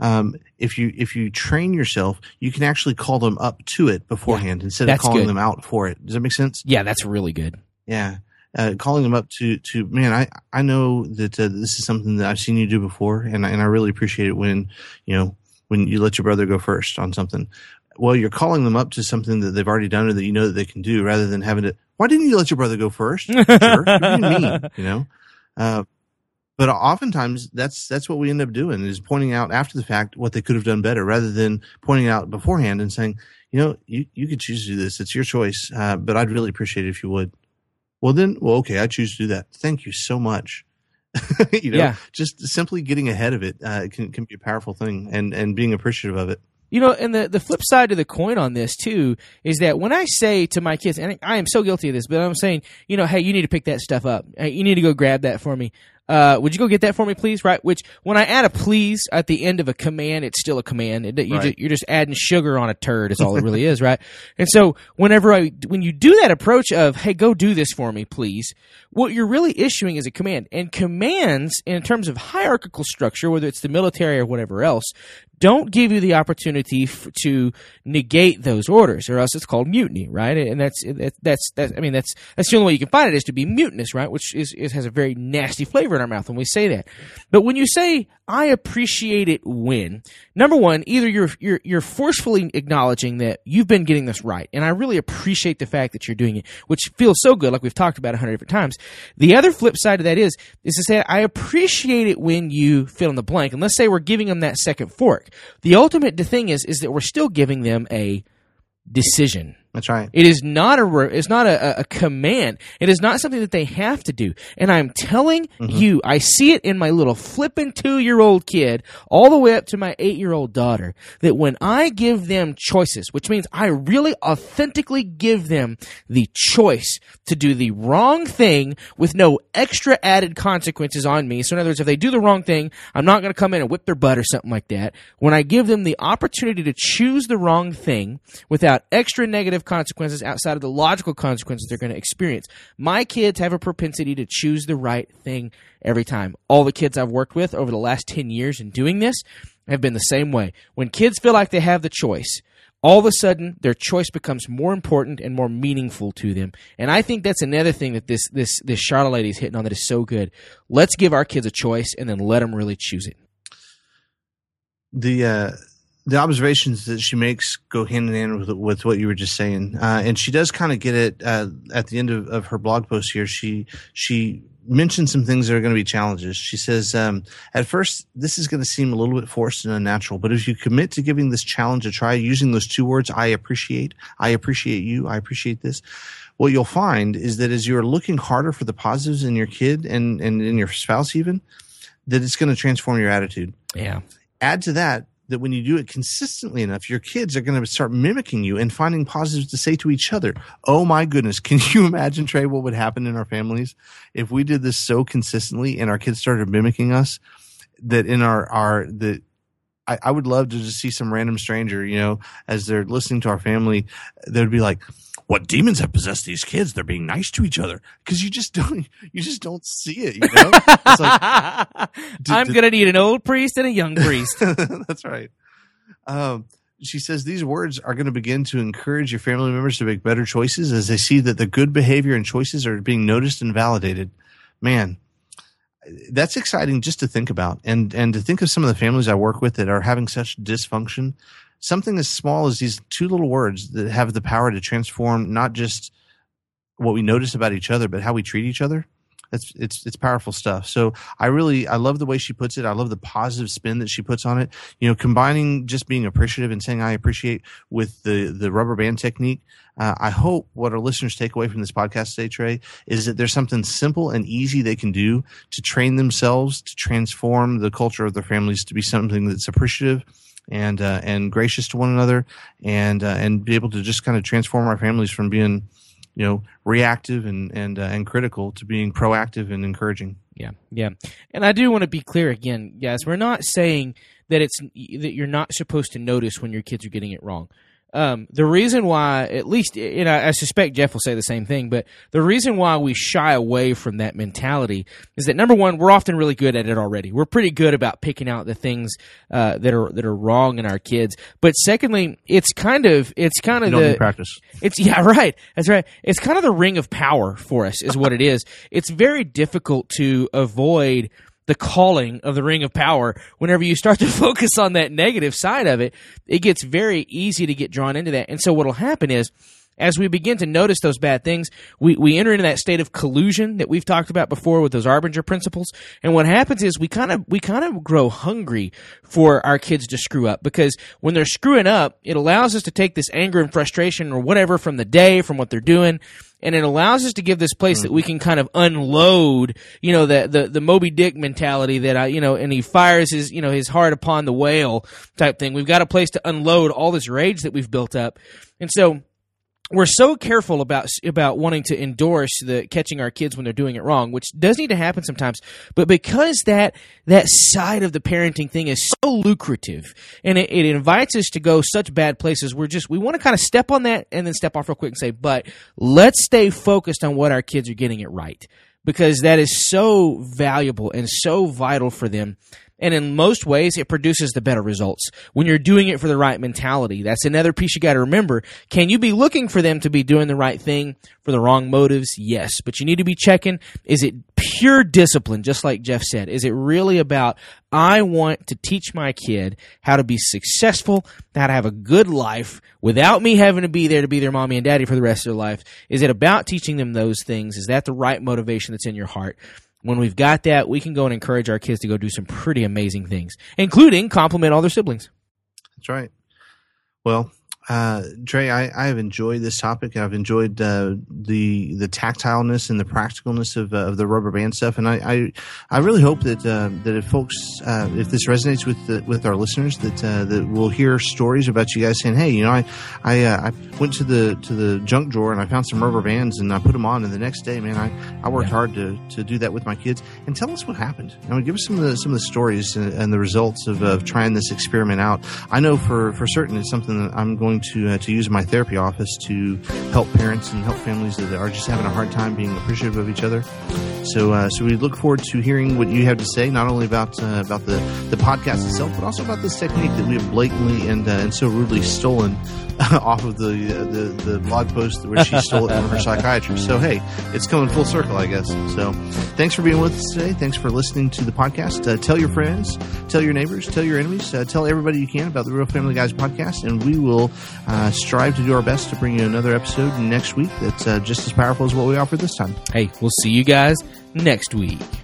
if you train yourself, you can actually call them up to it beforehand instead of calling them out for it. Does that make sense? Yeah, that's really good. Yeah. Calling them up to man, I know that this is something that I've seen you do before, and I really appreciate it when when you let your brother go first on something. Well, you're calling them up to something that they've already done or that you know that they can do, rather than having to, why didn't you let your brother go first? Sure, you're being mean, you know? But oftentimes that's what we end up doing, is pointing out after the fact what they could have done better, rather than pointing out beforehand and saying, you know, you could choose to do this. It's your choice. But I'd really appreciate it if you would. Well, okay, I choose to do that. Thank you so much. You know, Yeah. Just simply getting ahead of it can be a powerful thing, and being appreciative of it. You know, and the flip side of the coin on this, too, is that when I say to my kids, and I am so guilty of this, but I'm saying, you know, hey, you need to pick that stuff up. Hey, you need to go grab that for me. Would you go get that for me, please? Right? Which, when I add a please at the end of a command, it's still a command. You're just adding sugar on a turd is all it really is, right? And so when you do that approach of, hey, go do this for me, please, what you're really issuing is a command. And commands, in terms of hierarchical structure, whether it's the military or whatever else, don't give you the opportunity to negate those orders, or else it's called mutiny, right? And that's the only way you can find it, is to be mutinous, right? Which has a very nasty flavor in our mouth when we say that. But when you say, I appreciate it when, number one, either you're forcefully acknowledging that you've been getting this right, and I really appreciate the fact that you're doing it, which feels so good, like we've talked about 100 different times. The other flip side of that is to say, I appreciate it when you fill in the blank. And let's say we're giving them that second fork. The ultimate thing is that we're still giving them a decision. That's right. It is not a command. It is not something that they have to do. And I'm telling you, I see it in my little flippin' 2-year-old kid all the way up to my 8-year-old daughter, that when I give them choices, which means I really authentically give them the choice to do the wrong thing with no extra added consequences on me. So in other words, if they do the wrong thing, I'm not going to come in and whip their butt or something like that. When I give them the opportunity to choose the wrong thing without extra negative consequences outside of the logical consequences they're going to experience, my kids have a propensity to choose the right thing every time. All the kids I've worked with over the last 10 years in doing this have been the same way. When kids feel like they have the choice, all of a sudden their choice becomes more important and more meaningful to them. And I think that's another thing that this Charlotte lady is hitting on that is so good. Let's give our kids a choice and then let them really choose it. The observations that she makes go hand in hand with what you were just saying. And she does kind of get it at the end of her blog post here. She mentions some things that are going to be challenges. She says, at first, this is going to seem a little bit forced and unnatural, but if you commit to giving this challenge a try, using those 2 words, I appreciate you, I appreciate this, what you'll find is that as you're looking harder for the positives in your kid and in your spouse even, that it's going to transform your attitude. Yeah. Add to that when you do it consistently enough, your kids are going to start mimicking you and finding positives to say to each other. Oh my goodness. Can you imagine, Trey, what would happen in our families if we did this so consistently and our kids started mimicking us? That in I would love to just see some random stranger, you know, as they're listening to our family, they'd be like, what demons have possessed these kids? They're being nice to each other. Because you just don't see it, you know? It's like, I'm going to need an old priest and a young priest. That's right. She says these words are going to begin to encourage your family members to make better choices as they see that the good behavior and choices are being noticed and validated. Man, that's exciting just to think about. And to think of some of the families I work with that are having such dysfunction. Something as small as these 2 little words that have the power to transform not just what we notice about each other, but how we treat each other. It's powerful stuff. So I love the way she puts it. I love the positive spin that she puts on it. You know, combining just being appreciative and saying I appreciate with the rubber band technique. I hope what our listeners take away from this podcast today, Trey, is that there's something simple and easy they can do to train themselves to transform the culture of their families to be something that's appreciative and gracious to one another, and be able to just kind of transform our families from being, you know, reactive and critical to being proactive and encouraging. Yeah. And I do want to be clear again, guys. We're not saying that you're not supposed to notice when your kids are getting it wrong. The reason why, at least, you know, I suspect Jeff will say the same thing, but the reason why we shy away from that mentality is that, number one, we're often really good at it already. We're pretty good about picking out the things that are wrong in our kids. But secondly, it's kind of you don't need practice. Right. That's right. It's kind of the ring of power for us, is what it is. It's very difficult to avoid the calling of the Ring of Power. Whenever you start to focus on that negative side of it, it gets very easy to get drawn into that. And so what will happen is, as we begin to notice those bad things, we enter into that state of collusion that we've talked about before with those Arbinger principles. And what happens is we kind of grow hungry for our kids to screw up, because when they're screwing up, it allows us to take this anger and frustration or whatever from the day, from what they're doing, and it allows us to give this place that we can kind of unload, the Moby Dick mentality that and he fires his heart upon the whale type thing. We've got a place to unload all this rage that we've built up. And so we're so careful about wanting to endorse the catching our kids when they're doing it wrong, which does need to happen sometimes. But because that side of the parenting thing is so lucrative and it invites us to go such bad places, we want to kind of step on that and then step off real quick and say, but let's stay focused on what our kids are getting it right, because that is so valuable and so vital for them. And in most ways, it produces the better results when you're doing it for the right mentality. That's another piece you got to remember. Can you be looking for them to be doing the right thing for the wrong motives? Yes. But you need to be checking, is it pure discipline, just like Jeff said? Is it really about, I want to teach my kid how to be successful, how to have a good life without me having to be there to be their mommy and daddy for the rest of their life? Is it about teaching them those things? Is that the right motivation that's in your heart? When we've got that, we can go and encourage our kids to go do some pretty amazing things, including compliment all their siblings. That's right. Well, Trey, I have enjoyed this topic. I've enjoyed the tactileness and the practicalness of the rubber band stuff, and I really hope that if folks, if this resonates with our listeners, that we'll hear stories about you guys saying, hey, I went to the junk drawer and I found some rubber bands and I put them on, and the next day, man, I worked hard to do that with my kids. And tell us what happened. Give us some of the stories and the results of trying this experiment out. I know for certain it's something that I'm going to use in my therapy office to help parents and help families that are just having a hard time being appreciative of each other. So we look forward to hearing what you have to say, not only about the podcast itself, but also about this technique that we have blatantly and so rudely stolen off of the blog post where she stole it from her psychiatrist. So, hey, it's coming full circle, I guess. So thanks for being with us today. Thanks for listening to the podcast. Tell your friends, tell your neighbors, tell your enemies, tell everybody you can about the Real Family Guys podcast, and we will strive to do our best to bring you another episode next week that's just as powerful as what we offered this time. Hey, we'll see you guys next week.